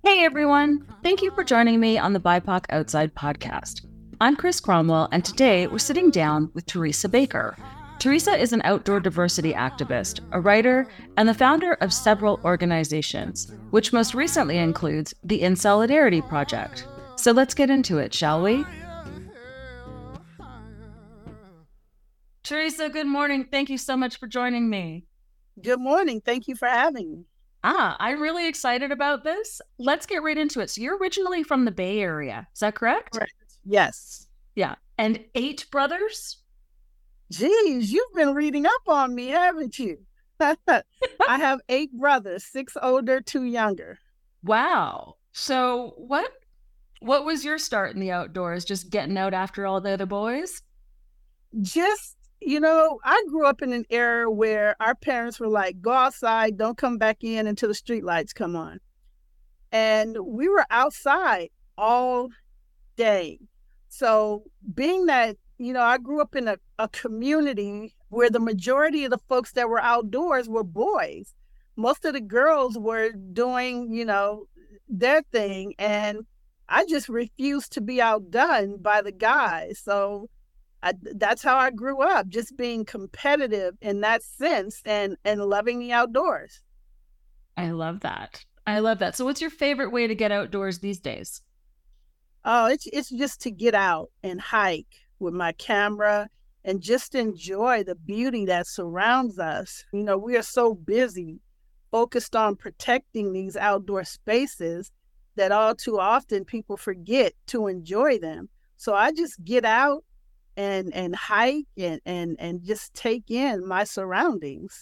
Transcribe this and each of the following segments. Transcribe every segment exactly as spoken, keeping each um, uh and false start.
Hey everyone! Thank you for joining me on the B I P O C Outside podcast. I'm Chris Cromwell, and today we're sitting down with Teresa Baker. Teresa is an outdoor diversity activist, a writer, and the founder of several organizations, which most recently includes the In Solidarity Project. So let's get into it, shall we? Teresa, good morning. Thank you so much for joining me. Good morning. Thank you for having me. Ah, I'm really excited about this. Let's get right into it. So you're originally from the Bay Area, is that correct? Correct. Yes. Yeah. And eight brothers? Geez, you've been reading up on me, haven't you? I have eight brothers, six older, two younger. Wow. So what what was your start in the outdoors? Just getting out after all the other boys? Just, you know, I grew up in an era where our parents were like, go outside, don't come back in until the street lights come on. And we were outside all day. So being that, you know, I grew up in a, a community where the majority of the folks that were outdoors were boys. Most of the girls were doing, you know, their thing. And I just refused to be outdone by the guys. So I, that's how I grew up, just being competitive in that sense and, and loving the outdoors. I love that. I love that. So what's your favorite way to get outdoors these days? Oh, it's it's just to get out and hike with my camera and just enjoy the beauty that surrounds us. You know, we are so busy focused on protecting these outdoor spaces that all too often people forget to enjoy them. So I just get out and and hike and and and just take in my surroundings.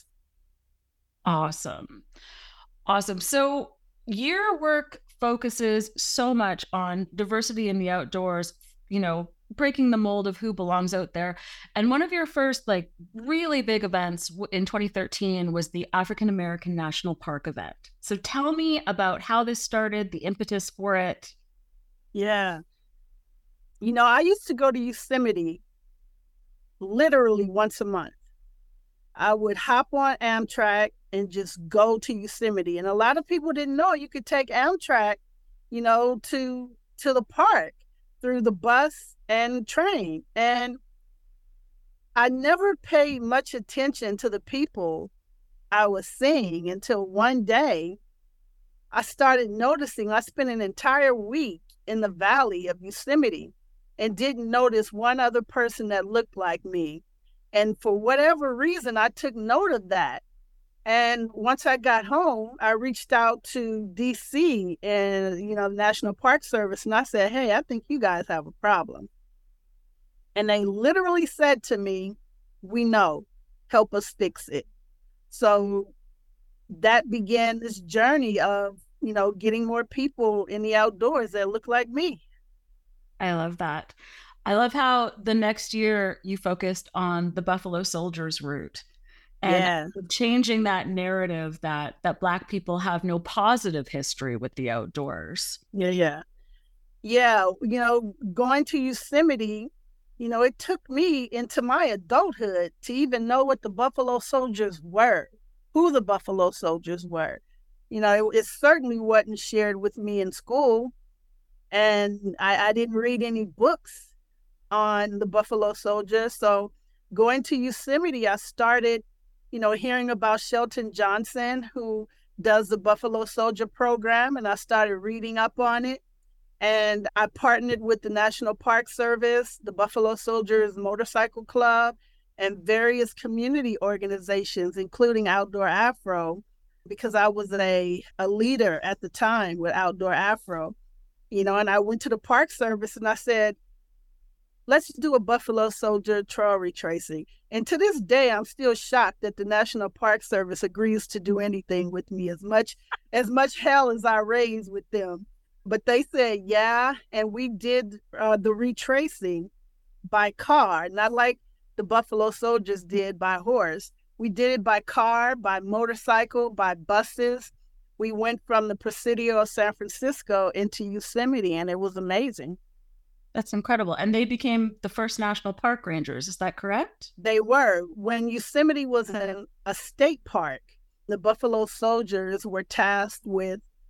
Awesome. Awesome. So your work focuses so much on diversity in the outdoors, you know, breaking the mold of who belongs out there. And one of your first like really big events in twenty thirteen was the African American National Park event. So tell me about how this started, the impetus for it. Yeah. You know, I used to go to Yosemite literally once a month. I would hop on Amtrak and just go to Yosemite. And a lot of people didn't know you could take Amtrak, you know, to to the park through the bus and train. And I never paid much attention to the people I was seeing until one day I started noticing I spent an entire week in the valley of Yosemite and didn't notice one other person that looked like me. And for whatever reason, I took note of that. And once I got home, I reached out to D C and, you know, the National Park Service, and I said, hey, I think you guys have a problem. And they literally said to me, we know, help us fix it. So that began this journey of, you know, getting more people in the outdoors that look like me. I love that. I love how the next year you focused on the Buffalo Soldiers route and Yeah. changing that narrative that that Black people have no positive history with the outdoors. Yeah, yeah. Yeah, you know, going to Yosemite, you know, it took me into my adulthood to even know what the Buffalo Soldiers were, who the Buffalo Soldiers were. You know, it, it certainly wasn't shared with me in school. And I, I didn't read any books on the Buffalo Soldiers. So going to Yosemite, I started, you know, hearing about Shelton Johnson, who does the Buffalo Soldier program, and I started reading up on it. And I partnered with the National Park Service, the Buffalo Soldiers Motorcycle Club, and various community organizations, including Outdoor Afro, because I was a, a leader at the time with Outdoor Afro. You know, and I went to the Park Service and I said, let's do a Buffalo Soldier trail retracing. And to this day, I'm still shocked that the National Park Service agrees to do anything with me, as much as much hell as I raised with them. But they said, yeah, and we did uh, the retracing by car, not like the Buffalo Soldiers did by horse. We did it by car, by motorcycle, by buses. We went from the Presidio of San Francisco into Yosemite, and it was amazing. That's incredible. And they became the first national park rangers. Is that correct? They were. When Yosemite was a, a state park, the Buffalo Soldiers were tasked with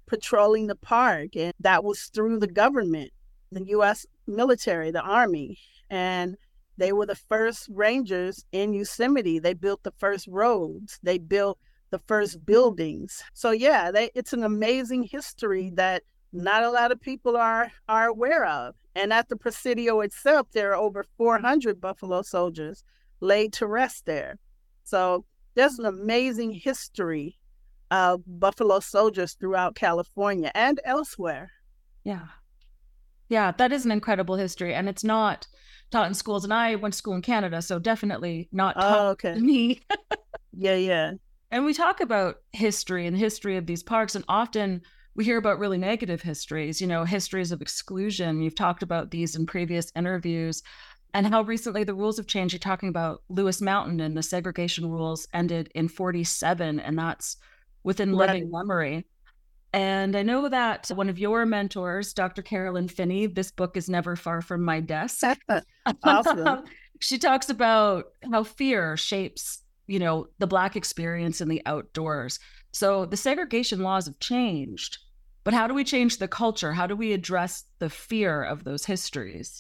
patrolling the park. And that was through the government, the U S military, the Army. And they were the first rangers in Yosemite. They built the first roads. They built the first buildings. So yeah, they, it's an amazing history that not a lot of people are are aware of. And at the Presidio itself, there are over four hundred Buffalo Soldiers laid to rest there. So there's an amazing history of Buffalo Soldiers throughout California and elsewhere. Yeah. Yeah, that is an incredible history. And it's not taught in schools. And I went to school in Canada, so definitely not taught oh, okay. to me. yeah, yeah. And we talk about history and the history of these parks, and often we hear about really negative histories, you know, histories of exclusion. You've talked about these in previous interviews, and how recently the rules have changed. You're talking about Lewis Mountain, and the segregation rules ended in forty-seven, and that's within Right. living memory. And I know that one of your mentors, Doctor Carolyn Finney, this book is never far from my desk. Awesome. She talks about how fear shapes, you know, the Black experience in the outdoors. So the segregation laws have changed, but how do we change the culture? How do we address the fear of those histories?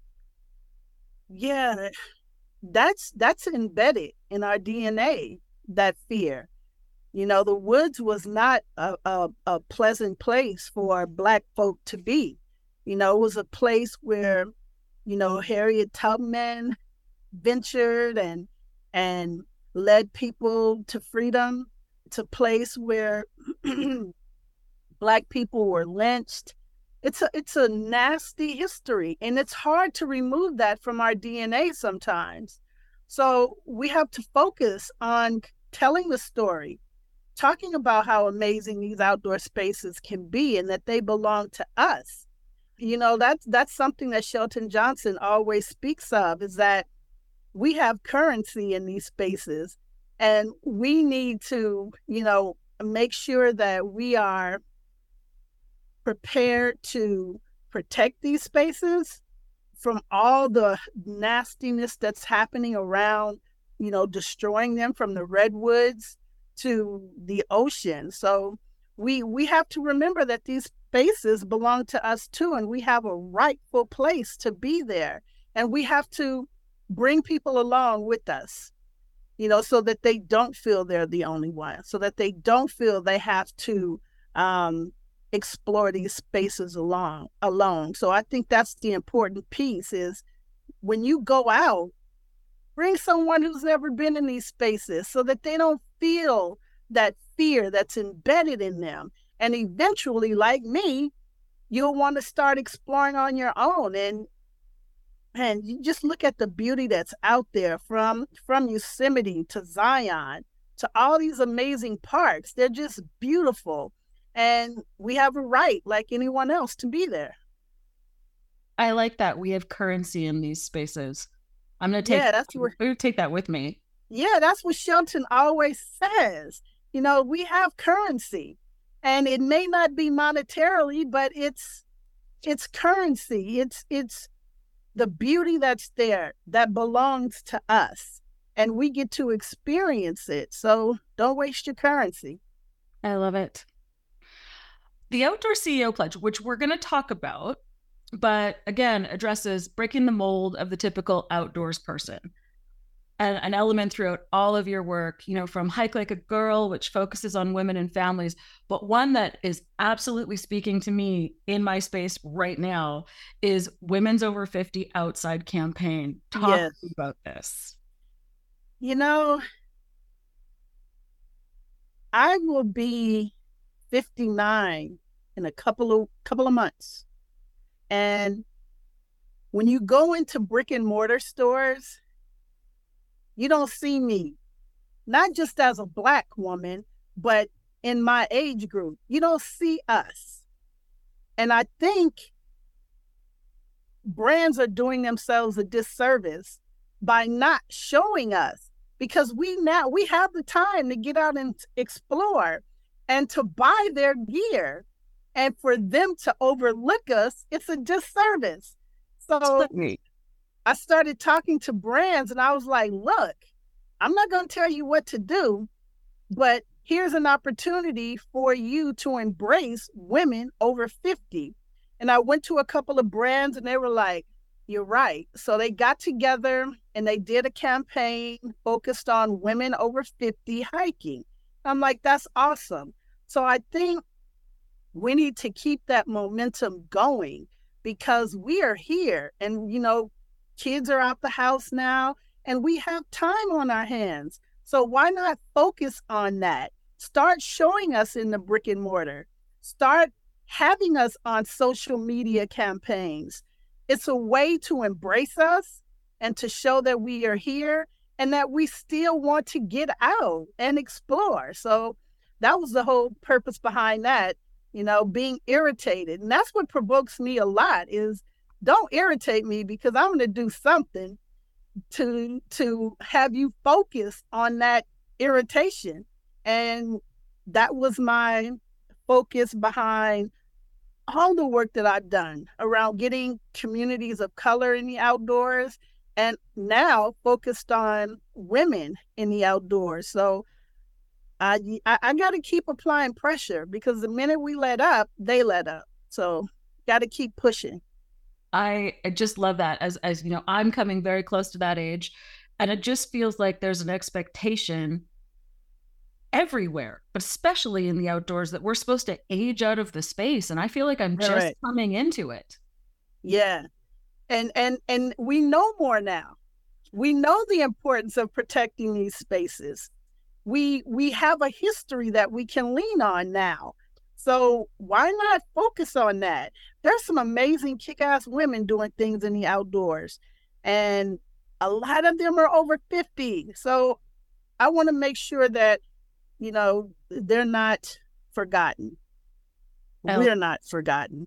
Yeah, that's that's embedded in our D N A, that fear. You know, the woods was not a, a, a pleasant place for Black folk to be. You know, it was a place where, you know, Harriet Tubman ventured and and led people to freedom. It's a place where Black people were lynched. It's a it's a nasty history, and it's hard to remove that from our D N A sometimes. So we have to focus on telling the story, talking about how amazing these outdoor spaces can be and that they belong to us. You know, that's that's something that Shelton Johnson always speaks of, is that we have currency in these spaces, and we need to, you know, make sure that we are prepared to protect these spaces from all the nastiness that's happening around, you know, destroying them, from the redwoods to the ocean. So we we have to remember that these spaces belong to us too, and we have a rightful place to be there. And we have to bring people along with us, you know, so that they don't feel they're the only one, so that they don't feel they have to um, explore these spaces along, alone. So I think that's the important piece, is when you go out, bring someone who's never been in these spaces so that they don't feel that fear that's embedded in them. And eventually, like me, you'll want to start exploring on your own. And and you just look at the beauty that's out there, from from Yosemite to Zion to all these amazing parks. They're just beautiful. And we have a right, like anyone else, to be there. I like that. We have currency in these spaces. I'm going to take, yeah, that's where, I'm going to take that with me. Yeah, that's what Shelton always says. You know, we have currency, and it may not be monetarily, but it's it's currency. It's it's the beauty that's there that belongs to us, and we get to experience it. So don't waste your currency. I love it. The Outdoor C E O Pledge, which we're going to talk about, but again, addresses breaking the mold of the typical outdoors person. And an element throughout all of your work, you know, from Hike Like a Girl, which focuses on women and families, but one that is absolutely speaking to me in my space right now is Women's Over fifty Outside Campaign. Talk yes. about this. You know, I will be fifty-nine in a couple of couple of months. And when you go into brick and mortar stores, you don't see me, not just as a Black woman, but in my age group. You don't see us. And I think brands are doing themselves a disservice by not showing us, because we now we have the time to get out and explore and to buy their gear. And for them to overlook us, it's a disservice. So I started talking to brands, and I was like, look, I'm not going to tell you what to do, but here's an opportunity for you to embrace women over fifty. And I went to a couple of brands and they were like, you're right. So they got together and they did a campaign focused on women over fifty hiking. I'm like, that's awesome. So I think we need to keep that momentum going because we are here and, you know, kids are out the house now and we have time on our hands. So why not focus on that? Start showing us in the brick and mortar. Start having us on social media campaigns. It's a way to embrace us and to show that we are here and that we still want to get out and explore. So that was the whole purpose behind that, you know, being irritated. And that's what provokes me a lot is don't irritate me because I'm going to do something to to have you focus on that irritation. And that was my focus behind all the work that I've done around getting communities of color in the outdoors and now focused on women in the outdoors. So I, I, I got to keep applying pressure because the minute we let up, they let up. So got to keep pushing. I, I just love that. As, as you know, I'm coming very close to that age, and it just feels like there's an expectation everywhere, but especially in the outdoors, that we're supposed to age out of the space. And I feel like I'm just right. coming into it. Yeah. And, and, and we know more now. We know the importance of protecting these spaces. We, we have a history that we can lean on now. So why not focus on that? There's some amazing kick-ass women doing things in the outdoors, and a lot of them are over fifty. So I want to make sure that, you know, they're not forgotten. I We're not forgotten.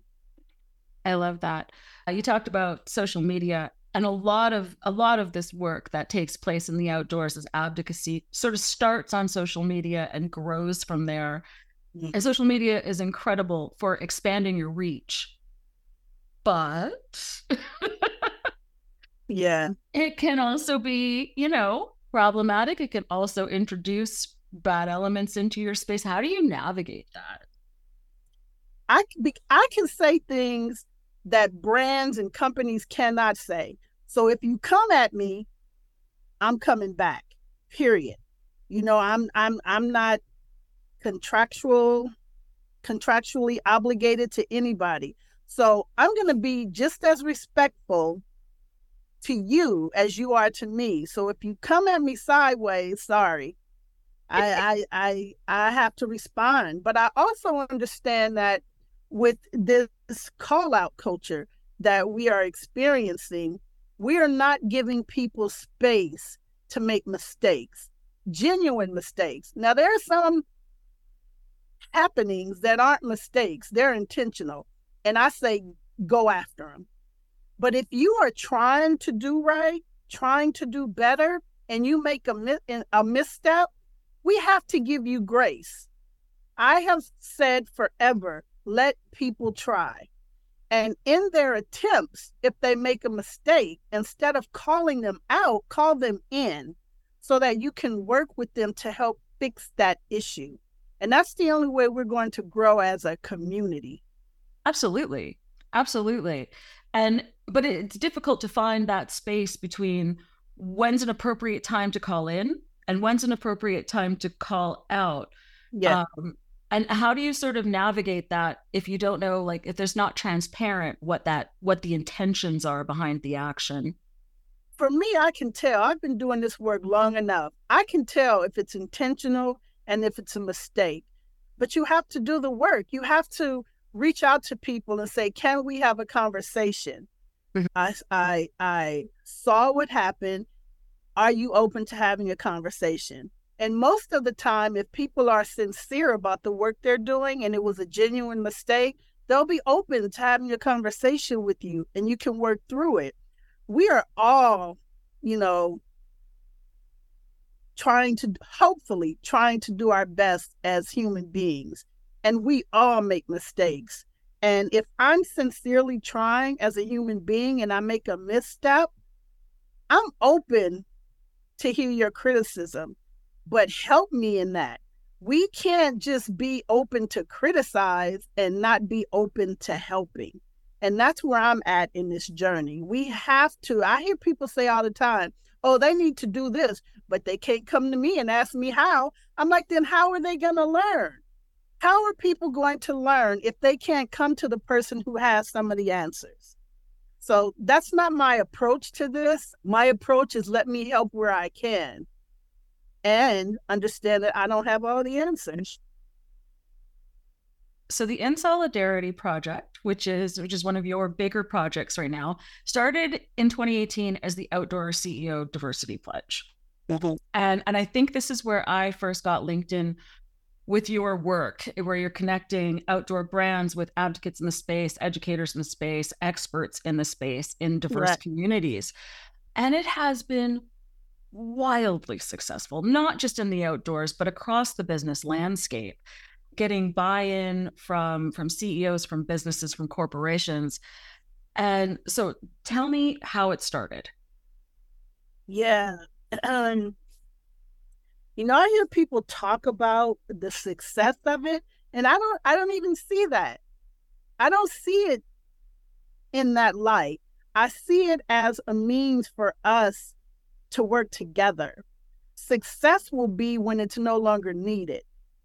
I love that. Uh, you talked about social media, and a lot of a lot of this work that takes place in the outdoors as advocacy sort of starts on social media and grows from there. Mm-hmm. And social media is incredible for expanding your reach. But yeah, it can also be, you know, problematic. It can also introduce bad elements into your space. How do you navigate that? I, I can say things that brands and companies cannot say. So if you come at me, I'm coming back, period. You know, I'm I'm I'm not contractual, contractually obligated to anybody. So I'm going to be just as respectful to you as you are to me. So if you come at me sideways, sorry, I, I, I, I have to respond. But I also understand that with this call out culture that we are experiencing, we are not giving people space to make mistakes, genuine mistakes. Now, there are some happenings that aren't mistakes, they're intentional. And I say, go after them. But if you are trying to do right, trying to do better, and you make a, a misstep, we have to give you grace. I have said forever, let people try. And in their attempts, if they make a mistake, instead of calling them out, call them in so that you can work with them to help fix that issue. And that's the only way we're going to grow as a community. Absolutely. Absolutely. And, but it's difficult to find that space between when's an appropriate time to call in and when's an appropriate time to call out. Yeah. Um, and how do you sort of navigate that if you don't know, like, if there's not transparent what that, what the intentions are behind the action? For me, I can tell. I've been doing this work long enough. I can tell if it's intentional and if it's a mistake. But you have to do the work. You have to reach out to people and say, can we have a conversation? Mm-hmm. I, I, I saw what happened. Are you open to having a conversation? And most of the time, if people are sincere about the work they're doing and it was a genuine mistake, they'll be open to having a conversation with you and you can work through it. We are all, you know, trying to, hopefully, trying to do our best as human beings. And we all make mistakes. And if I'm sincerely trying as a human being and I make a misstep, I'm open to hear your criticism, but help me in that. We can't just be open to criticize and not be open to helping. And that's where I'm at in this journey. We have to, I hear people say all the time, oh, they need to do this, but they can't come to me and ask me how. I'm like, then how are they going to learn? How are people going to learn if they can't come to the person who has some of the answers? So that's not my approach to this. My approach is let me help where I can and understand that I don't have all the answers. So the In Solidarity Project, which is which is one of your bigger projects right now, started in twenty eighteen as the Outdoor C E O Diversity Pledge. Mm-hmm. And and I think this is where I first got linked in with your work, where you're connecting outdoor brands with advocates in the space, educators in the space, experts in the space, in diverse right. communities. And it has been wildly successful, not just in the outdoors, but across the business landscape, getting buy-in from, from C E Os, from businesses, from corporations. And so tell me how it started. Yeah. Um, you know, I hear people talk about the success of it, and I don't, I don't even see that. I don't see it in that light. I see it as a means for us to work together. Success will be when it's no longer needed.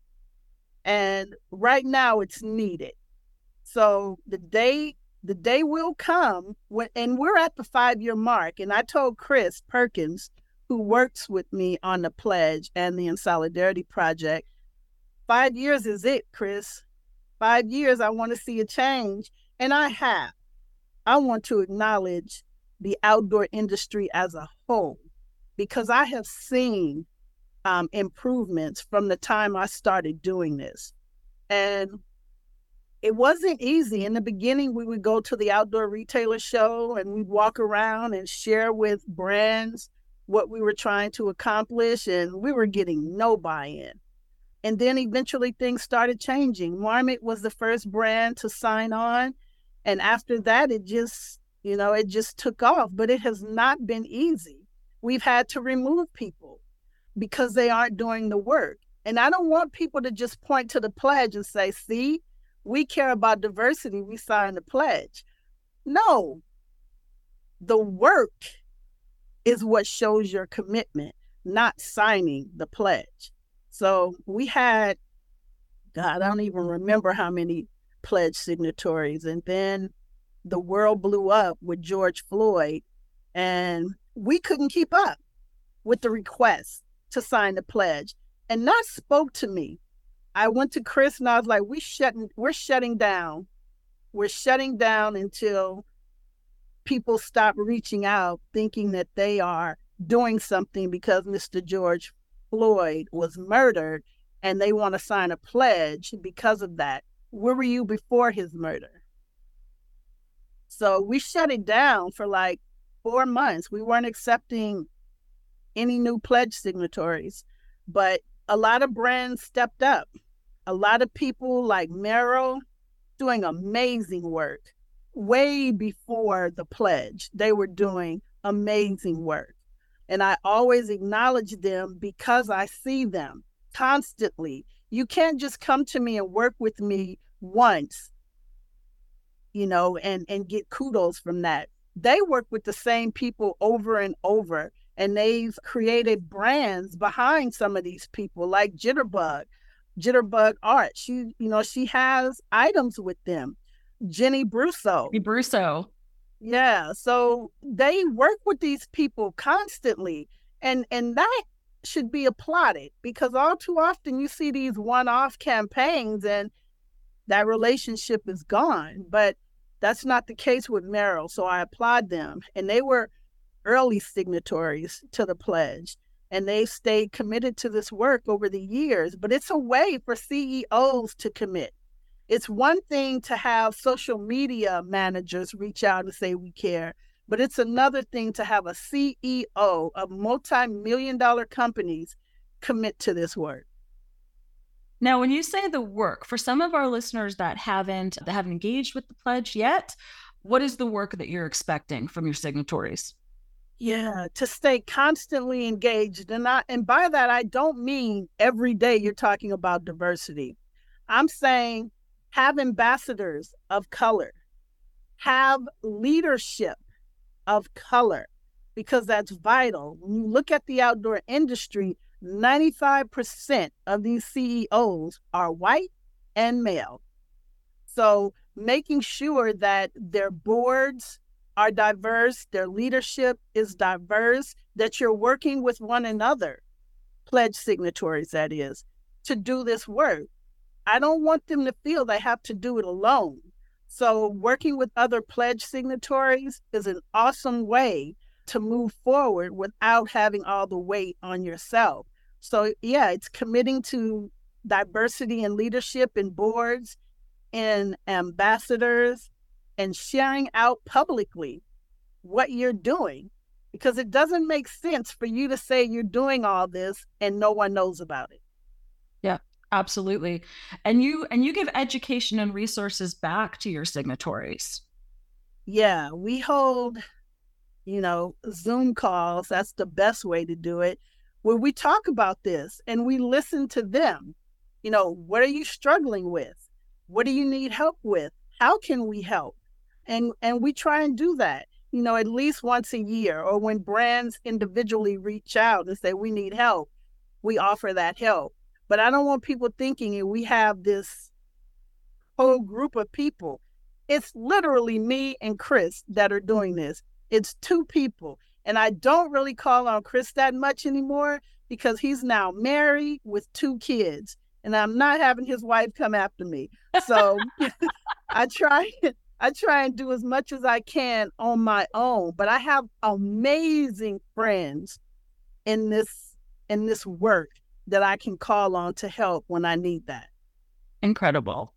And right now it's needed. So the day, the day will come when, and we're at the five-year mark. And I told Chris Perkins, who works with me on the pledge and the In Solidarity Project, five years is it, Chris. Five years, I want to see a change. And I have. I want to acknowledge the outdoor industry as a whole, because I have seen um, improvements from the time I started doing this. And it wasn't easy. In the beginning, we would go to the outdoor retailer show and we'd walk around and share with brands what we were trying to accomplish, and we were getting no buy-in. And then eventually things started changing. Marmot was the first brand to sign on. And after that, it just, you know, it just took off. But it has not been easy. We've had to remove people because they aren't doing the work. And I don't want people to just point to the pledge and say, see, we care about diversity, we signed the pledge. No, the work is what shows your commitment, not signing the pledge. So we had, God, I don't even remember how many pledge signatories. And then the world blew up with George Floyd, and we couldn't keep up with the request to sign the pledge. And that spoke to me. I went to Chris and I was like, we shutting, we're shutting down. We're shutting down until people stop reaching out thinking that they are doing something because Mister George Floyd was murdered and they want to sign a pledge because of that. Where were you before his murder? So we shut it down for like four months. We weren't accepting any new pledge signatories, but a lot of brands stepped up. A lot of people like Merrell doing amazing work. Way before the pledge, they were doing amazing work. And I always acknowledge them because I see them constantly. You can't just come to me and work with me once, you know, and, and get kudos from that. They work with the same people over and over, and they've created brands behind some of these people, like Jitterbug, Jitterbug Art. She, you know, she has items with them. Jenny Brusso. Jenny Brusso. Yeah. So they work with these people constantly. And and that should be applauded, because all too often you see these one-off campaigns and that relationship is gone. But that's not the case with Merrell. So I applaud them. And they were early signatories to the pledge. And they stayed committed to this work over the years. But it's a way for C E Os to commit. It's one thing to have social media managers reach out and say we care, but it's another thing to have a C E O of multi-million dollar companies commit to this work. Now, when you say the work, for some of our listeners that haven't that haven't engaged with the pledge yet, what is the work that you're expecting from your signatories? Yeah, to stay constantly engaged. And I and by that I don't mean every day you're talking about diversity. I'm saying have ambassadors of color, have leadership of color, because that's vital. When you look at the outdoor industry, ninety-five percent of these C E Os are white and male. So making sure that their boards are diverse, their leadership is diverse, that you're working with one another, pledge signatories, that is, to do this work. I don't want them to feel they have to do it alone. So working with other pledge signatories is an awesome way to move forward without having all the weight on yourself. So yeah, it's committing to diversity and leadership in boards and ambassadors, and sharing out publicly what you're doing, because it doesn't make sense for you to say you're doing all this and no one knows about it. Yeah, absolutely. And you and you give education and resources back to your signatories. Yeah, we hold, you know, Zoom calls. That's the best way to do it, where we talk about this and we listen to them. You know, what are you struggling with? What do you need help with? How can we help? And and we try and do that, you know, at least once a year, or when brands individually reach out and say, we need help, we offer that help. But I don't want people thinking we have this whole group of people. It's literally me and Chris that are doing this. It's two people. And I don't really call on Chris that much anymore because he's now married with two kids. And I'm not having his wife come after me. So I try I try and do as much as I can on my own. But I have amazing friends in this in this work that I can call on to help when I need that. Incredible.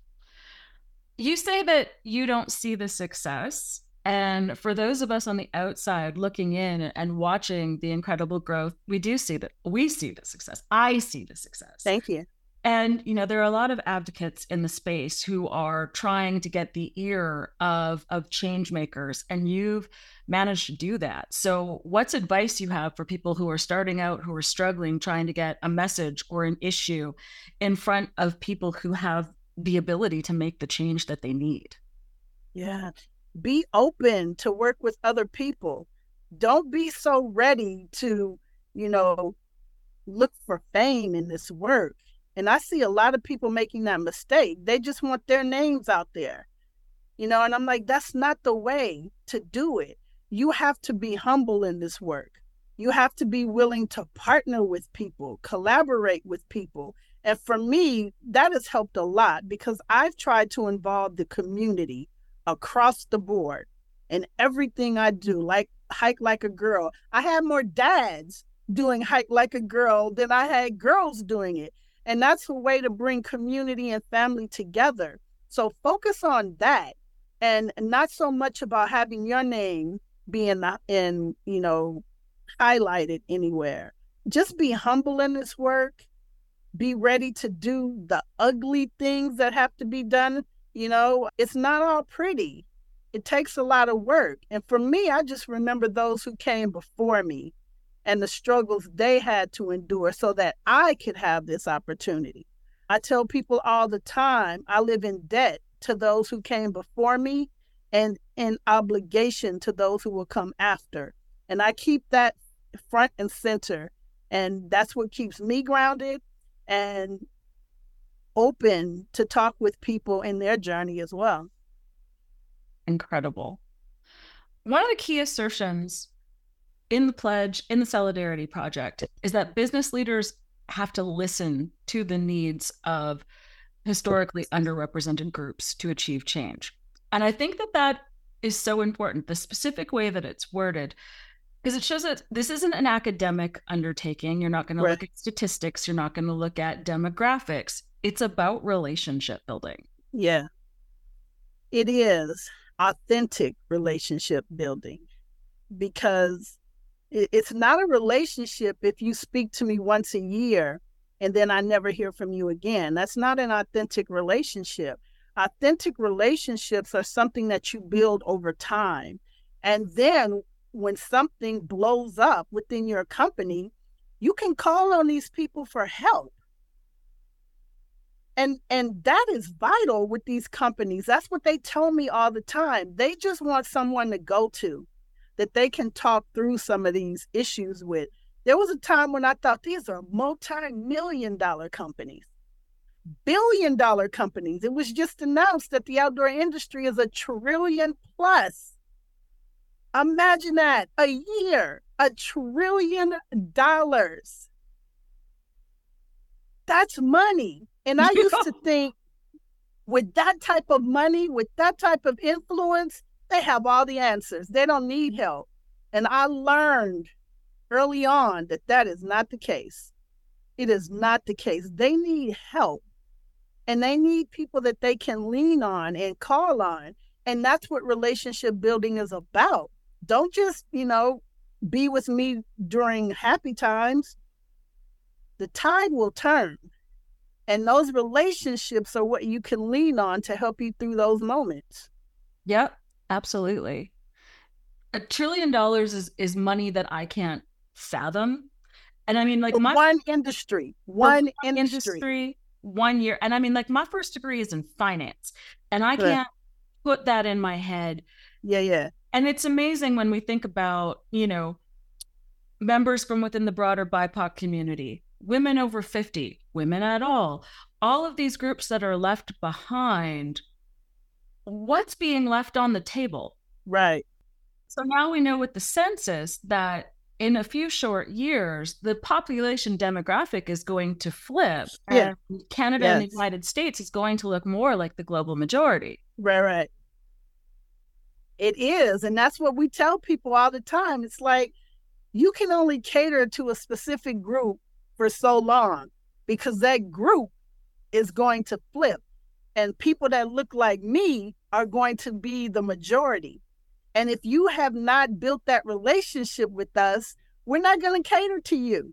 You say that you don't see the success. And for those of us on the outside looking in and watching the incredible growth, we do see that we see the success. I see the success. Thank you. And, you know, there are a lot of advocates in the space who are trying to get the ear of, of change makers, and you've managed to do that. So what's advice you have for people who are starting out, who are struggling, trying to get a message or an issue in front of people who have the ability to make the change that they need? Yeah. Be open to work with other people. Don't be so ready to, you know, look for fame in this work. And I see a lot of people making that mistake. They just want their names out there, you know, and I'm like, that's not the way to do it. You have to be humble in this work. You have to be willing to partner with people, collaborate with people. And for me, that has helped a lot because I've tried to involve the community across the board in everything I do, like Hike Like a Girl. I had more dads doing Hike Like a Girl than I had girls doing it. And that's a way to bring community and family together. So focus on that, and not so much about having your name being in, you know, highlighted anywhere. Just be humble in this work. Be ready to do the ugly things that have to be done. You know, it's not all pretty. It takes a lot of work. And for me, I just remember those who came before me and the struggles they had to endure so that I could have this opportunity. I tell people all the time, I live in debt to those who came before me and in obligation to those who will come after. And I keep that front and center. And that's what keeps me grounded and open to talk with people in their journey as well. Incredible. One of the key assertions in the pledge, in the Solidarity Project, is that business leaders have to listen to the needs of historically underrepresented groups to achieve change. And I think that that is so important, the specific way that it's worded, because it shows that this isn't an academic undertaking. You're not going right. to look at statistics. You're not going to look at demographics. It's about relationship building. Yeah, it is authentic relationship building, because it's not a relationship if you speak to me once a year and then I never hear from you again. That's not an authentic relationship. Authentic relationships are something that you build over time. And then when something blows up within your company, you can call on these people for help. And and that is vital with these companies. That's what they tell me all the time. They just want someone to go to that they can talk through some of these issues with. There was a time when I thought these are multi-million dollar companies, billion dollar companies. It was just announced that the outdoor industry is a trillion plus. Imagine that, a year, a trillion dollars. That's money. And I used to think with that type of money, with that type of influence, they have all the answers. They don't need help. And I learned early on that that is not the case. It is not the case. They need help. And they need people that they can lean on and call on. And that's what relationship building is about. Don't just, you know, be with me during happy times. The tide will turn. And those relationships are what you can lean on to help you through those moments. Yep, absolutely. A trillion dollars is, is money that I can't fathom. And I mean, like, my one industry, one, one industry. industry, one year. And I mean, like, my first degree is in finance, and I can't put that in my head. Yeah, yeah. And it's amazing when we think about, you know, members from within the broader B I P O C community, women over fifty, women at all, all of these groups that are left behind, what's being left on the table? Right. So now we know with the census that in a few short years, the population demographic is going to flip. Yeah. And Canada yes. and the United States is going to look more like the global majority. Right, right. It is. And that's what we tell people all the time. It's like, you can only cater to a specific group for so long because that group is going to flip. And people that look like me are going to be the majority. And if you have not built that relationship with us, we're not going to cater to you.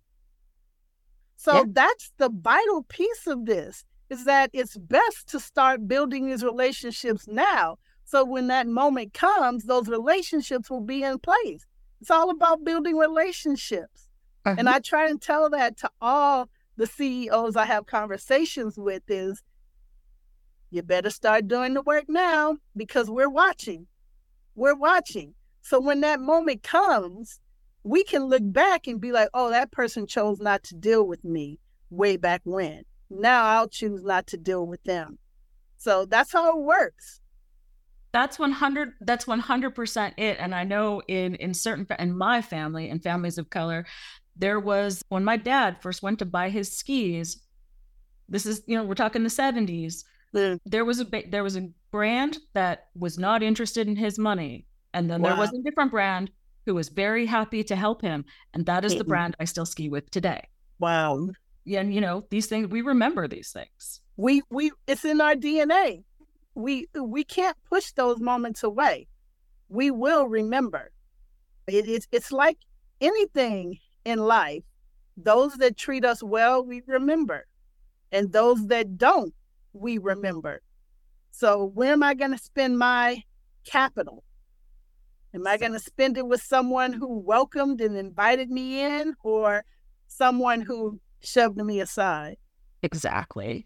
So yep. that's the vital piece of this, is that it's best to start building these relationships now. So when that moment comes, those relationships will be in place. It's all about building relationships. Uh-huh. And I try and tell that to all the C E Os I have conversations with is, you better start doing the work now because we're watching. We're watching. So when that moment comes, we can look back and be like, oh, that person chose not to deal with me way back when. Now I'll choose not to deal with them. So that's how it works. That's one hundred that's one hundred percent it. And I know in in certain in my family and families of color, there was, when my dad first went to buy his skis, this is, you know, we're talking the seventies. Mm. There was a there was a brand that was not interested in his money. And then wow. there was a different brand who was very happy to help him. And that is mm-hmm. the brand I still ski with today. Wow. Yeah, and you know, these things, we remember these things. We we it's in our D N A. We we can't push those moments away. We will remember. It, it's it's like anything in life. Those that treat us well, we remember. And those that don't, we remember. So where am I going to spend my capital? Am I going to spend it with someone who welcomed and invited me in, or someone who shoved me aside? Exactly.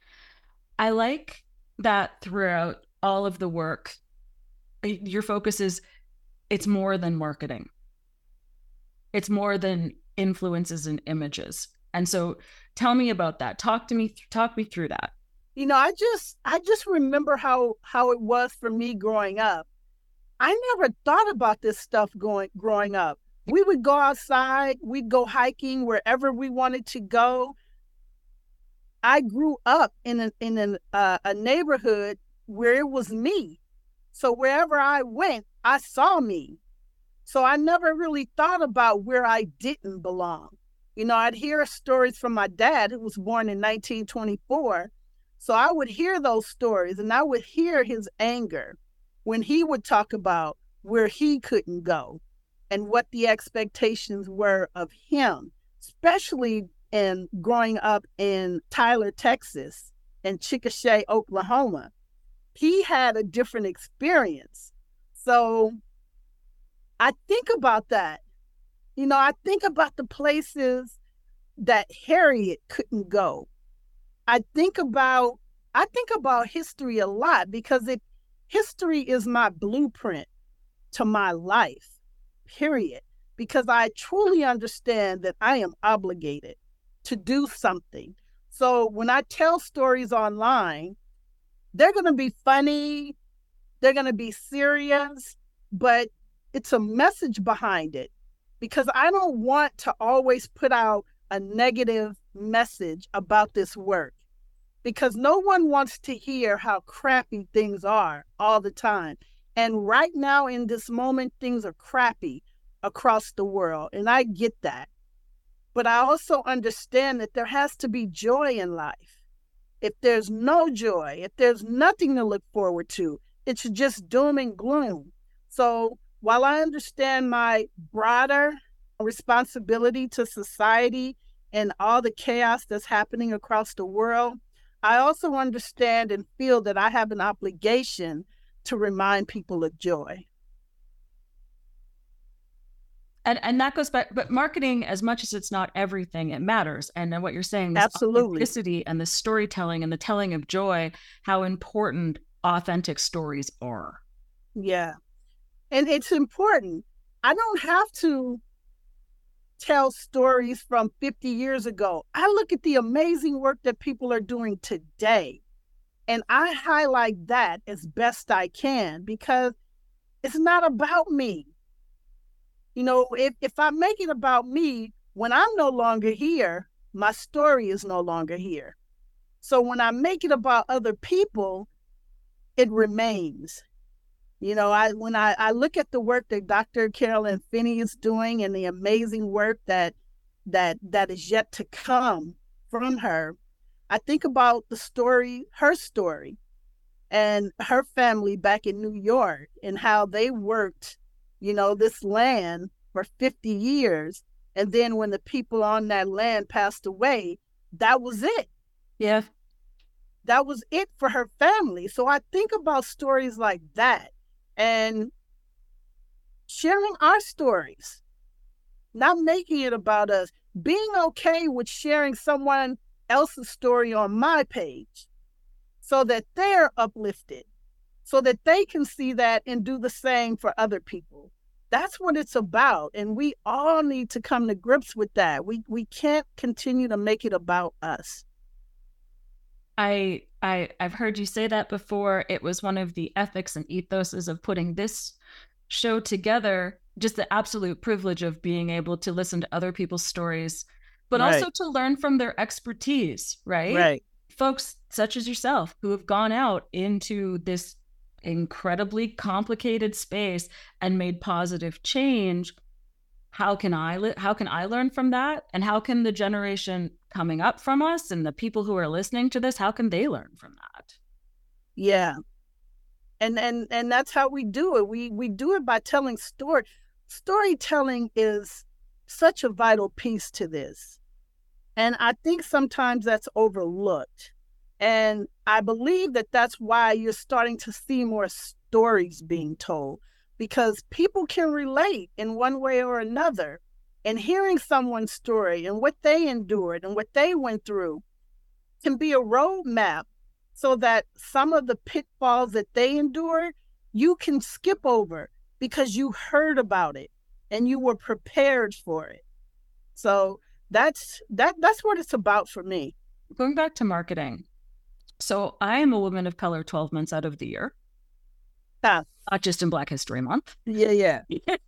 I like that throughout all of the work, your focus is, it's more than marketing. It's more than influences and images. And so tell me about that. Talk to me, talk me through that. You know, I just, I just remember how, how it was for me growing up. I never thought about this stuff going, growing up. We would go outside, we'd go hiking wherever we wanted to go. I grew up in a, in an, uh, a neighborhood where it was me. So wherever I went, I saw me. So I never really thought about where I didn't belong. You know, I'd hear stories from my dad, who was born in nineteen twenty-four. So I would hear those stories, and I would hear his anger when he would talk about where he couldn't go and what the expectations were of him, especially in growing up in Tyler, Texas, and Chickasha, Oklahoma. He had a different experience. So I think about that. You know, I think about the places that Harriet couldn't go. I think about I think about history a lot because it history is my blueprint to my life, period. Because I truly understand that I am obligated to do something. So when I tell stories online, they're going to be funny, they're going to be serious, but it's a message behind it because I don't want to always put out a negative message about this work because no one wants to hear how crappy things are all the time. And right now in this moment, things are crappy across the world. And I get that. But I also understand that there has to be joy in life. If there's no joy, if there's nothing to look forward to, it's just doom and gloom. So while I understand my broader responsibility to society and all the chaos that's happening across the world, I also understand and feel that I have an obligation to remind people of joy. And and that goes back, but marketing, as much as it's not everything, it matters. And then what you're saying, this Absolutely. authenticity and the storytelling and the telling of joy, how important authentic stories are. Yeah. And it's important. I don't have to tell stories from fifty years ago. I look at the amazing work that people are doing today, and I highlight that as best I can because it's not about me. You know, if, if I make it about me, when I'm no longer here, my story is no longer here. So when I make it about other people, it remains. You know, I when I, I look at the work that Doctor Carolyn Finney is doing and the amazing work that that that is yet to come from her, I think about the story, her story, and her family back in New York and how they worked, you know, this land for fifty years. And then when the people on that land passed away, that was it. Yeah. That was it for her family. So I think about stories like that and sharing our stories, not making it about us, being okay with sharing someone else's story on my page so that they're uplifted, so that they can see that and do the same for other people. That's what it's about. And we all need to come to grips with that. We we can't continue to make it about us. I I I've heard you say that before. It was one of the ethics and ethoses of putting this show together, just the absolute privilege of being able to listen to other people's stories, but Right. also to learn from their expertise, right? Right. Folks such as yourself who have gone out into this incredibly complicated space and made positive change. How can I li- how can I learn from that? And how can the generation coming up from us and the people who are listening to this, how can they learn from that? Yeah. And and and that's how we do it. We we do it by telling story. Storytelling is such a vital piece to this. And I think sometimes that's overlooked. And I believe that that's why you're starting to see more stories being told, because people can relate in one way or another. And hearing someone's story and what they endured and what they went through can be a roadmap so that some of the pitfalls that they endured, you can skip over because you heard about it and you were prepared for it. So that's that that's what it's about for me. Going back to marketing. So I am a woman of color twelve months out of the year. Ah. Not just in Black History Month. Yeah, yeah.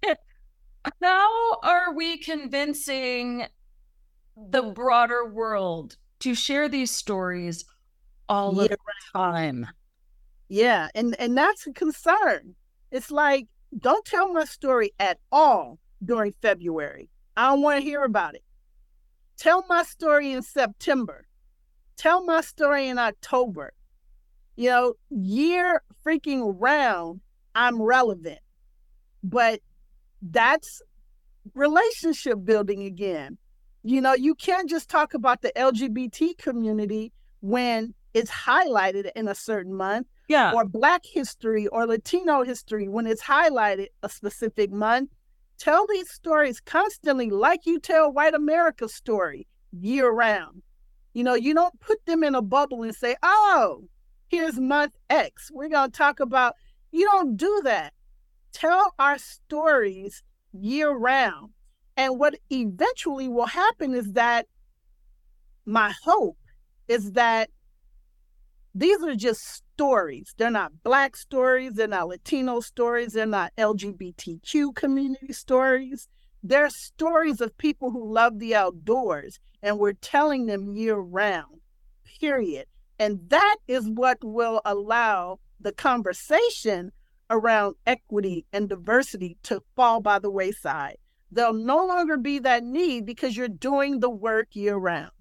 How are we convincing the broader world to share these stories all Yeah. of the time? Yeah, and, and that's a concern. It's like, don't tell my story at all during February. I don't want to hear about it. Tell my story in September. Tell my story in October. You know, year freaking round, I'm relevant. But that's relationship building again. You know, you can't just talk about the L G B T community when it's highlighted in a certain month. Yeah. Or Black history or Latino history when it's highlighted a specific month. Tell these stories constantly, like you tell white America's story year round. You know, you don't put them in a bubble and say, oh, here's month X. We're going to talk about, you don't do that. Tell our stories year round. And what eventually will happen is that my hope is that these are just stories. They're not Black stories. They're not Latino stories. They're not L G B T Q community stories. They're stories of people who love the outdoors, and we're telling them year round, period. And that is what will allow the conversation around equity and diversity to fall by the wayside. There'll no longer be that need because you're doing the work year round.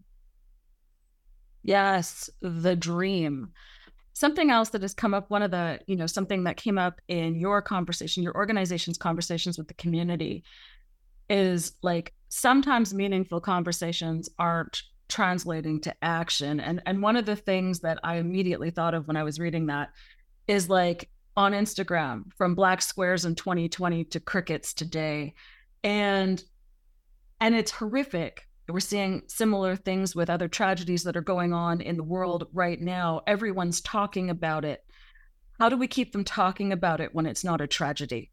Yes, the dream. Something else that has come up, one of the, you know, something that came up in your conversation, your organization's conversations with the community is like sometimes meaningful conversations aren't translating to action. And, and one of the things that I immediately thought of when I was reading that is like on Instagram, from black squares in twenty twenty to crickets today. And, and it's horrific. We're seeing similar things with other tragedies that are going on in the world right now. Everyone's talking about it. How do we keep them talking about it when it's not a tragedy?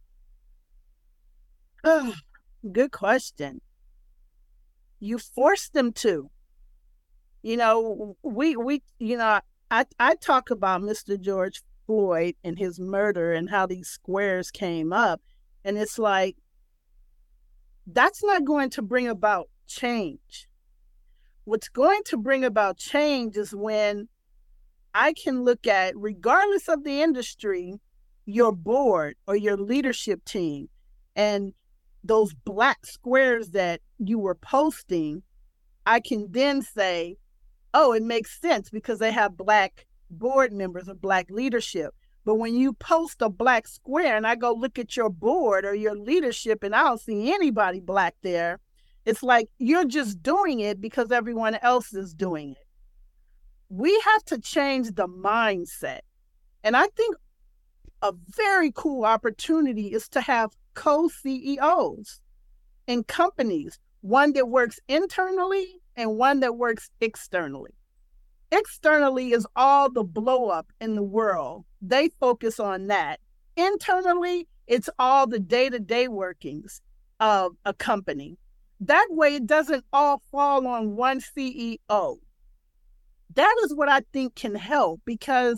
Oh, good question. You force them to. You know, we, we you know, I, I talk about Mister George Floyd and his murder and how these squares came up. And it's like, that's not going to bring about change. What's going to bring about change is when I can look at, regardless of the industry, your board or your leadership team, and those black squares that you were posting, I can then say, oh, it makes sense because they have black board members or black leadership. But when you post a black square and I go look at your board or your leadership and I don't see anybody black there, it's like you're just doing it because everyone else is doing it. We have to change the mindset. And I think a very cool opportunity is to have co-C E Os in companies, one that works internally and one that works externally. Externally is all the blow up in the world. They focus on that. Internally, it's all the day-to-day workings of a company. That way, it doesn't all fall on one C E O. That is what I think can help, because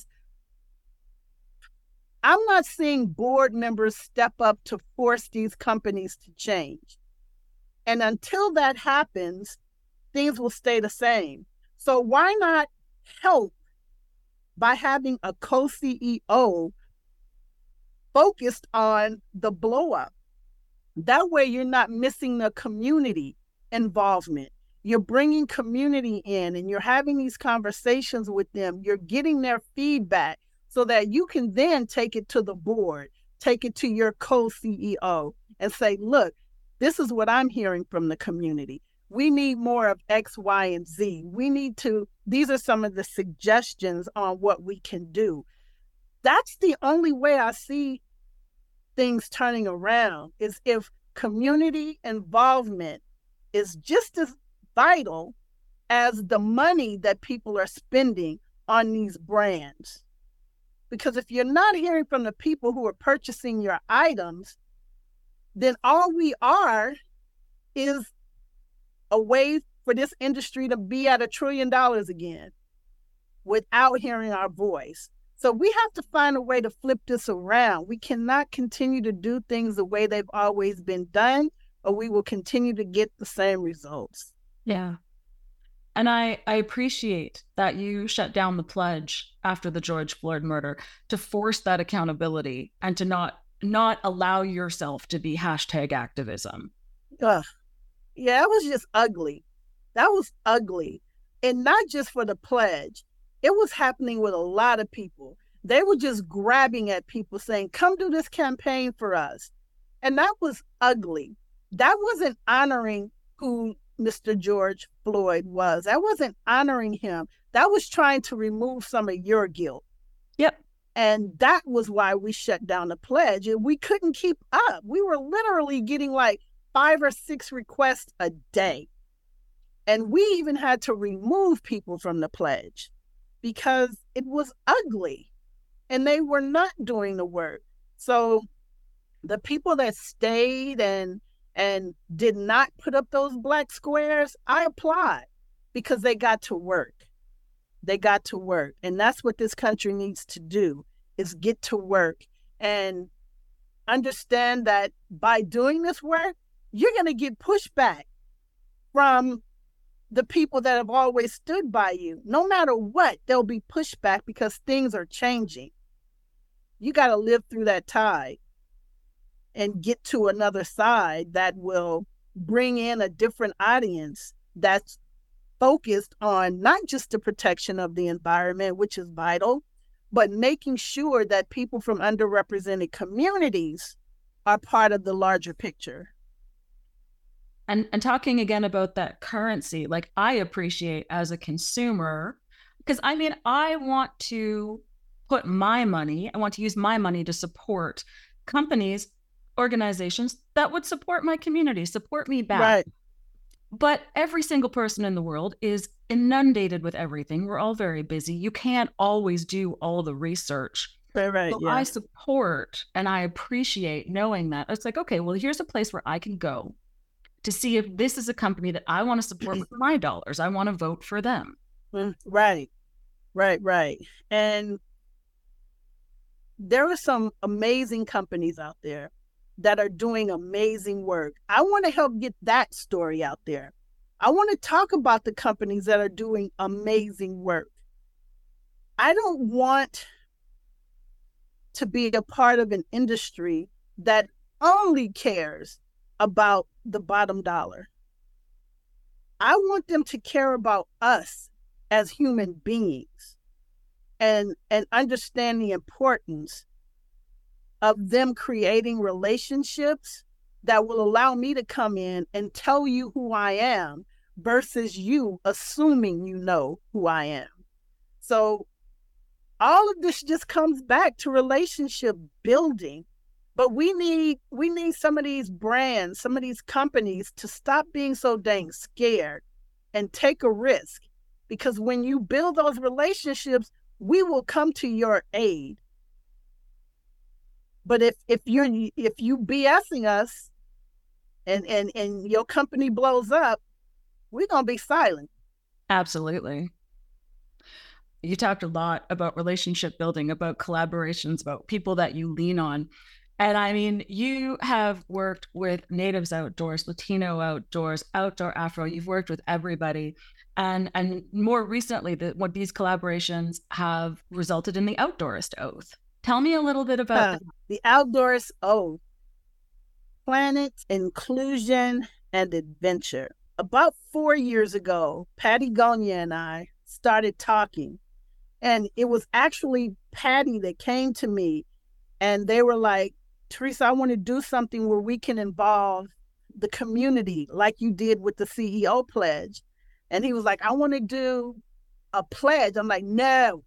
I'm not seeing board members step up to force these companies to change. And until that happens, things will stay the same. So why not help by having a co-C E O focused on the blow up? That way you're not missing the community involvement. You're bringing community in and you're having these conversations with them. You're getting their feedback so that you can then take it to the board, take it to your co-C E O and say, look, this is what I'm hearing from the community. We need more of X, Y, and Z. We need to, these are some of the suggestions on what we can do. That's the only way I see things turning around, is if community involvement is just as vital as the money that people are spending on these brands. Because if you're not hearing from the people who are purchasing your items, then all we are is a way for this industry to be at a trillion dollars again without hearing our voice. So we have to find a way to flip this around. We cannot continue to do things the way they've always been done, or we will continue to get the same results. Yeah. And I, I appreciate that you shut down the pledge after the George Floyd murder to force that accountability and to not not allow yourself to be hashtag activism. Ugh. Yeah, it was just ugly. That was ugly. And not just for the pledge. It was happening with a lot of people. They were just grabbing at people saying, come do this campaign for us. And that was ugly. That wasn't honoring who Mister George Floyd was. That wasn't honoring him. That was trying to remove some of your guilt. Yep. And that was why we shut down the pledge. And we couldn't keep up. We were literally getting like five or six requests a day. And we even had to remove people from the pledge because it was ugly and they were not doing the work. So the people that stayed and and did not put up those black squares, I applaud because they got to work. They got to work. And that's what this country needs to do, is get to work and understand that by doing this work, you're going to get pushback from the people that have always stood by you. No matter what, there'll be pushback because things are changing. You got to live through that tide and get to another side that will bring in a different audience that's focused on not just the protection of the environment, which is vital, but making sure that people from underrepresented communities are part of the larger picture. And and talking again about that currency, like I appreciate as a consumer, because I mean, I want to put my money, I want to use my money to support companies, organizations that would support my community, support me back. Right. But every single person in the world is inundated with everything. We're all very busy. You can't always do all the research. Right, right. So Yeah. I support and I appreciate knowing that. It's like, okay, well, here's a place where I can go to see if this is a company that I want to support with my dollars. I want to vote for them. Right, right, right. And there are some amazing companies out there that are doing amazing work. I want to help get that story out there. I want to talk about the companies that are doing amazing work. I don't want to be a part of an industry that only cares about the bottom dollar. I want them to care about us as human beings and, and understand the importance of them creating relationships that will allow me to come in and tell you who I am versus you assuming you know who I am. So all of this just comes back to relationship building. But we need we need some of these brands, some of these companies to stop being so dang scared and take a risk. Because when you build those relationships, we will come to your aid. But if if you're if you BSing us and, and, and your company blows up, we're gonna be silent. Absolutely. You talked a lot about relationship building, about collaborations, about people that you lean on. And I mean, you have worked with Natives Outdoors, Latino Outdoors, Outdoor Afro. You've worked with everybody. And and more recently, the, what these collaborations have resulted in the Outdoorist Oath. Tell me a little bit about uh, the Outdoorist Oath. Planet, inclusion, and adventure. About four years ago, Patty Gonya and I started talking. And it was actually Patty that came to me and they were like, Teresa, I want to do something where we can involve the community like you did with the C E O pledge. And he was like, I want to do a pledge. I'm like, no,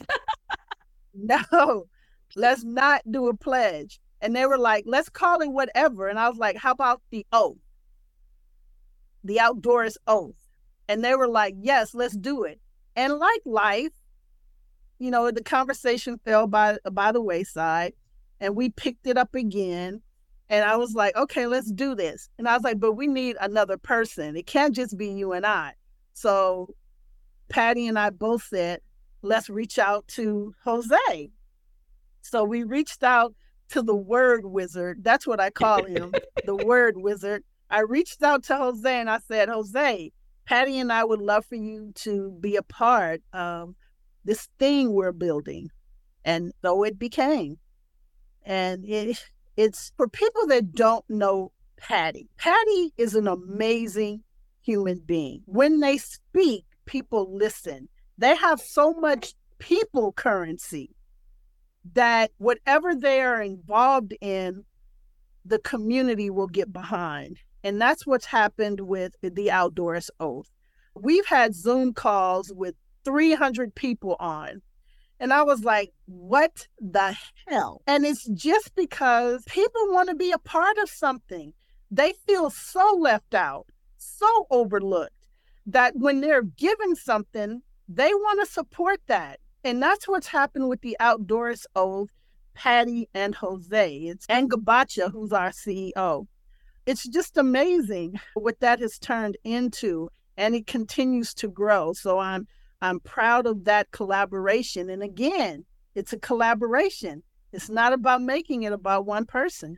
no, let's not do a pledge. And they were like, let's call it whatever. And I was like, how about the oath? The Outdoors Oath. And they were like, yes, let's do it. And like life, you know, the conversation fell by, by the wayside and we picked it up again. And I was like, okay, let's do this. And I was like, but we need another person. It can't just be you and I. So Patty and I both said, let's reach out to Jose. So we reached out to the word wizard. That's what I call him, the word wizard. I reached out to Jose and I said, Jose, Patty and I would love for you to be a part of this thing we're building. And so it became. And it, it's for people that don't know Patty. Patty is an amazing human being. When they speak, people listen. They have so much people currency that whatever they are involved in, the community will get behind. And that's what's happened with the Outdoors Oath. We've had Zoom calls with three hundred people on, And I was like, what the hell? And it's just because people want to be a part of something. They feel so left out, so overlooked, that when they're given something, they want to support that. And that's what's happened with the Outdoors Oath, Patty and Jose. It's and Gabacha, who's our C E O. It's just amazing what that has turned into, and it continues to grow. So I'm I'm proud of that collaboration. And again, it's a collaboration. It's not about making it about one person.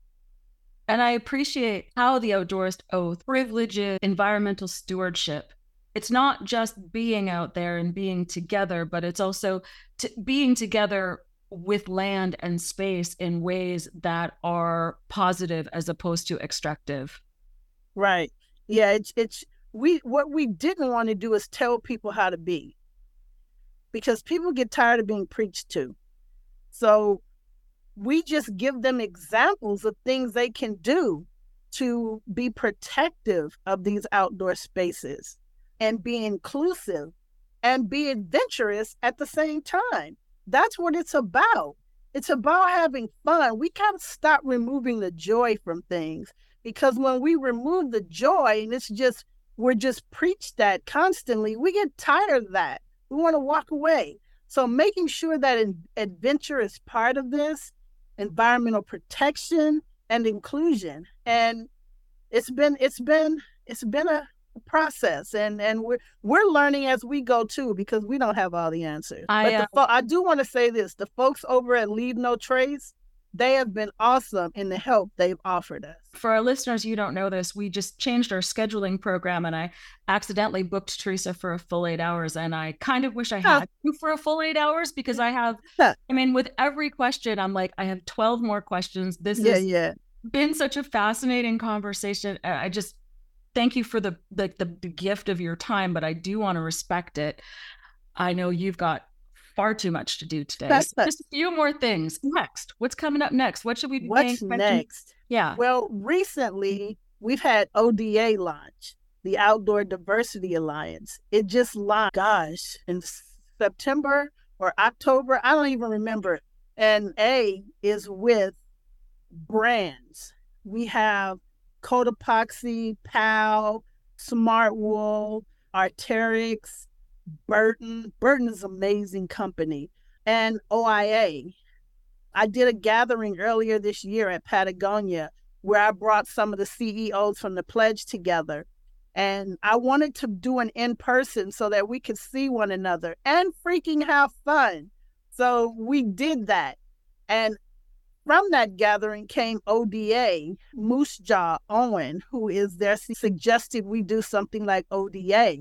And I appreciate how the Outdoorist Oath privileges environmental stewardship. It's not just being out there and being together, but it's also t- being together with land and space in ways that are positive as opposed to extractive. Right. Yeah, it's it's we what we didn't want to do is tell people how to be, because people get tired of being preached to. So we just give them examples of things they can do to be protective of these outdoor spaces and be inclusive and be adventurous at the same time. That's what it's about. It's about having fun. We got to stop removing the joy from things, because when we remove the joy and it's just, we're just preached that constantly, we get tired of that. We want to walk away. So making sure that an adventure is part of this, environmental protection and inclusion. And it's been, it's been, it's been a process, and and we're we're learning as we go too, because we don't have all the answers. I, but the uh, fo- I do want to say this: the folks over at Leave No Trace, they have been awesome in the help they've offered us. For our listeners, you don't know this, we just changed our scheduling program, and I accidentally booked Teresa for a full eight hours, and I kind of wish I had huh. you for a full eight hours, because I have, huh. I mean, with every question, I'm like, I have twelve more questions. This yeah, has yeah. been such a fascinating conversation. I just thank you for the, the the gift of your time, but I do want to respect it. I know you've got far too much to do today. That's so just a few more things. Next, what's coming up next? What should we be What's paying next? Yeah. Well, recently we've had O D A launch, the Outdoor Diversity Alliance. It just launched, gosh, in September or October. I don't even remember. And A is with brands. We have Cotopaxi, P A L, Smart Wool, Arc'teryx, Burton. Burton is an amazing company. And O I A. I did a gathering earlier this year at Patagonia where I brought some of the C E Os from the pledge together. And I wanted to do an in-person so that we could see one another and freaking have fun. So we did that. And from that gathering came O D A. Moose Jaw Owen, who is there, suggested we do something like O D A.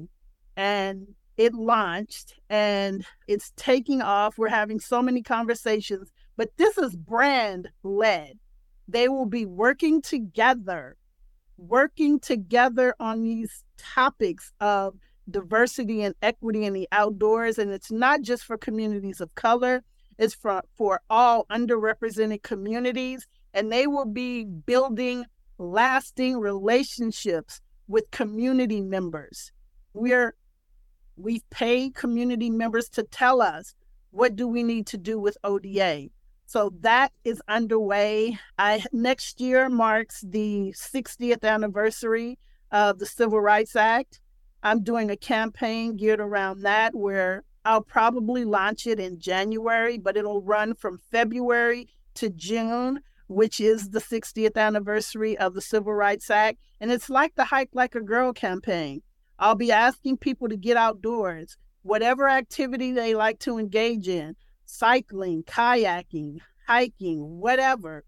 And it launched and it's taking off. We're having so many conversations, but this is brand led. They will be working together, working together on these topics of diversity and equity in the outdoors. And it's not just for communities of color. It's for, for all underrepresented communities, and they will be building lasting relationships with community members. We're, we've paid community members to tell us, what do we need to do with O D A? So that is underway. I, next year marks the sixtieth anniversary of the Civil Rights Act. I'm doing a campaign geared around that where I'll probably launch it in January, but it'll run from February to June, which is the sixtieth anniversary of the Civil Rights Act. And it's like the Hike Like a Girl campaign. I'll be asking people to get outdoors, whatever activity they like to engage in, cycling, kayaking, hiking, whatever.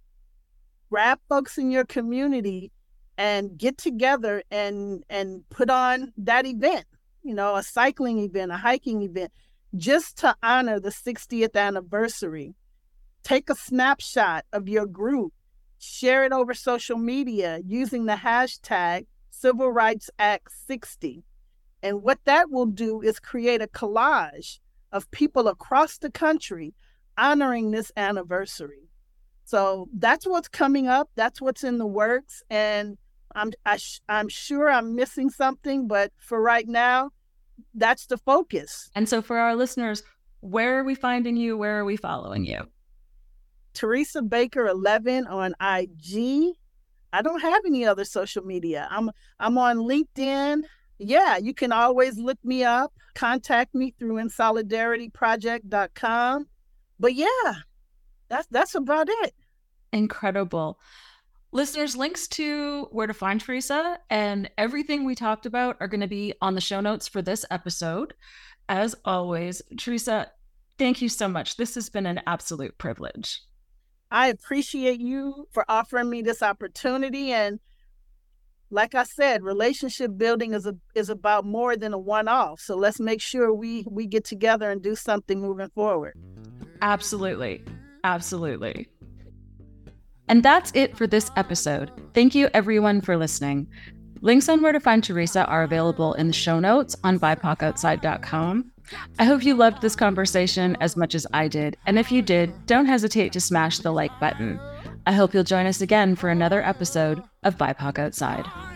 Grab folks in your community and get together and, and put on that event, you know, a cycling event, a hiking event, just to honor the sixtieth anniversary. Take a snapshot of your group, share it over social media using the hashtag Civil Rights Act sixty. And what that will do is create a collage of people across the country honoring this anniversary. So that's what's coming up. That's what's in the works. And I'm, I sh- I'm sure I'm missing something, but for right now, that's the focus. And so for our listeners, Where are we finding you? Where are we following you? Teresa Baker eleven on I G. I don't have any other social media. I'm I'm on LinkedIn. Yeah, you can always look me up. Contact me through in solidarity project dot com. But yeah, that's that's about it. Incredible. Listeners, links to where to find Teresa and everything we talked about are going to be on the show notes for this episode. As always, Teresa, thank you so much. This has been an absolute privilege. I appreciate you for offering me this opportunity. And like I said, relationship building is a, is about more than a one-off. So let's make sure we, we get together and do something moving forward. Absolutely. Absolutely. And that's it for this episode. Thank you everyone for listening. Links on where to find Teresa are available in the show notes on B I P O C outside dot com. I hope you loved this conversation as much as I did, and if you did, don't hesitate to smash the like button. I hope you'll join us again for another episode of B I P O C Outside.